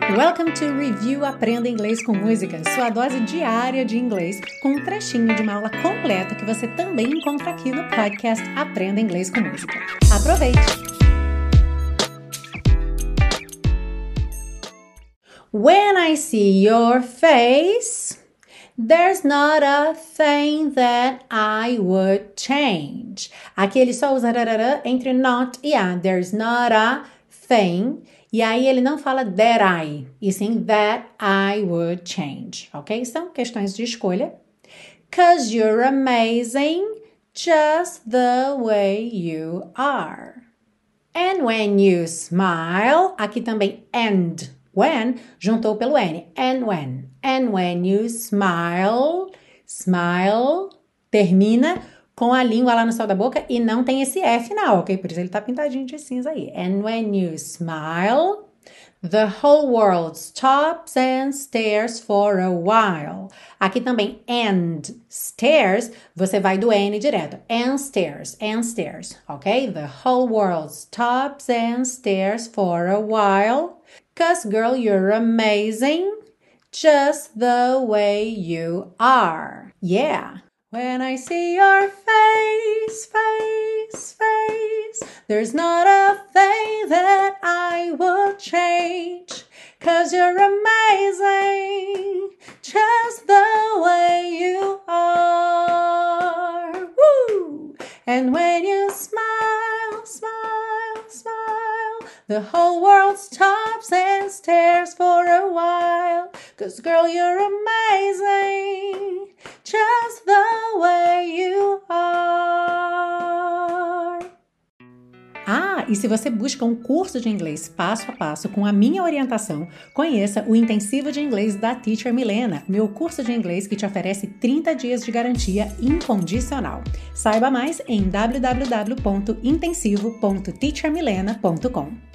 Welcome to Review Aprenda Inglês com Música, sua dose diária de inglês, com um trechinho de uma aula completa que você também encontra aqui no podcast Aprenda Inglês com Música. Aproveite! When I see your face, there's not a thing that I would change. Aqui ele só usa rarará entre not e a. There's not a thing. E aí ele não fala that I, e sim that I would change, ok? São questões de escolha. 'Cause you're amazing just the way you are. And when you smile, aqui também and, when, juntou pelo N. And when you smile, termina com a língua lá no céu da boca e não tem esse F final, ok? Por isso ele tá pintadinho de cinza aí. And when you smile, the whole world stops and stares for a while. Aqui também and stares, você vai do N direto. And stares, ok? The whole world stops and stares for a while. 'Cause girl, you're amazing, just the way you are. Yeah. When I see your face, there's not a thing that I would change. 'Cause you're amazing, just the way you are. Woo! And when you smile, the whole world stops and stares for a while. 'Cause girl, you're amazing, just the way you are. E se você busca um curso de inglês passo a passo com a minha orientação, conheça o Intensivo de Inglês da Teacher Milena, meu curso de inglês que te oferece 30 dias de garantia incondicional. Saiba mais em www.intensivo.teachermilena.com.